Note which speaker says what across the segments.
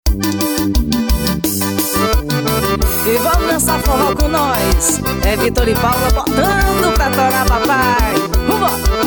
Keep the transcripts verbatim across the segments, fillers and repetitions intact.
Speaker 1: E vamos dançar forró com nós. É Vitor e Paula botando pra torar papai. Vambora!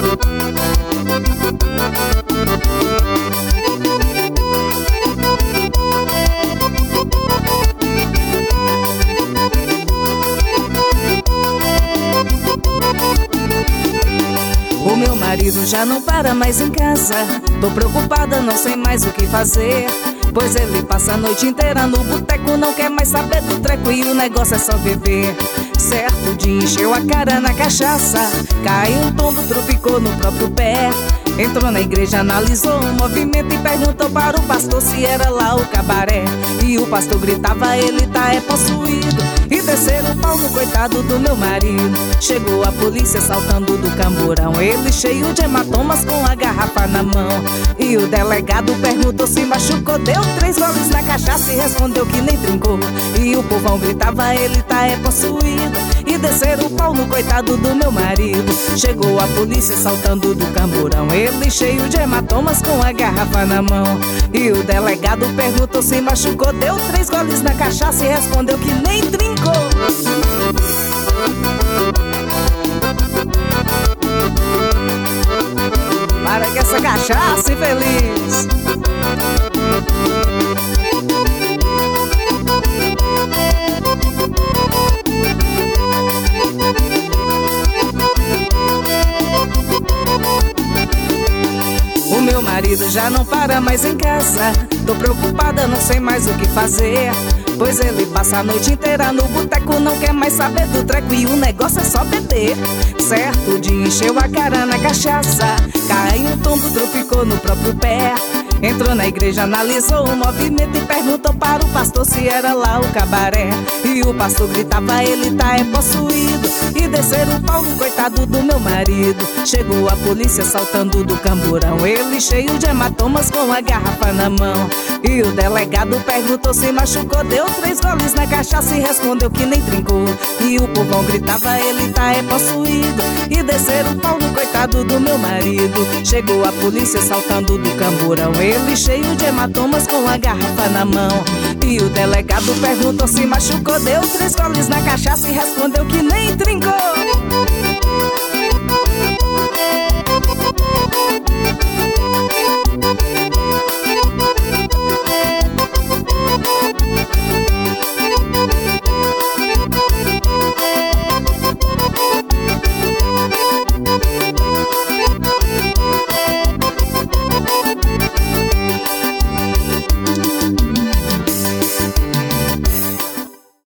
Speaker 1: O meu marido já não para mais em casa. Tô preocupada, não sei mais o que fazer, pois ele passa a noite inteira no boteco, não quer mais saber do treco e o negócio é só beber. Certo dia encheu a cara na cachaça, caiu um tombo, tropicou no próprio pé. Entrou na igreja, analisou o movimento e perguntou para o pastor se era lá o cabaré. E o pastor gritava, ele tá é possuído. E desceram o pau no coitado do meu marido. Chegou a polícia saltando do camburão, ele cheio de hematomas com a garrafa na mão. E o delegado perguntou se machucou, deu três goles na cachaça e respondeu que nem trincou. E o povão gritava, ele tá é possuído. E desceram o pau no coitado do meu marido. Chegou a polícia saltando do camburão, ele cheio de hematomas com a garrafa na mão. E o delegado perguntou se machucou, deu três goles na cachaça e respondeu que nem trincou. Para que essa cachaça infeliz. O meu marido já não para mais em casa. Tô preocupada, não sei mais o que fazer, pois ele passa a noite inteira no boteco, não quer mais saber do treco e o negócio é só beber. Certo dia encheu a cara na cachaça, caiu um tombo, tropicou no próprio pé. Entrou na igreja, analisou o movimento e perguntou para o pastor se era lá o cabaré. E o pastor gritava, ele tá é possuído. E desceram o pau no coitado do meu marido. Chegou a polícia saltando do camburão, ele cheio de hematomas com a garrafa na mão. E o delegado perguntou se machucou, deu três goles na cachaça e respondeu que nem trincou. E o povão gritava, ele tá é possuído. E desceram o pau no coitado do meu marido. Chegou a polícia saltando do camburão, ele cheio de hematomas com a garrafa na mão. E o delegado perguntou se machucou, deu três goles na cachaça e respondeu que nem trincou.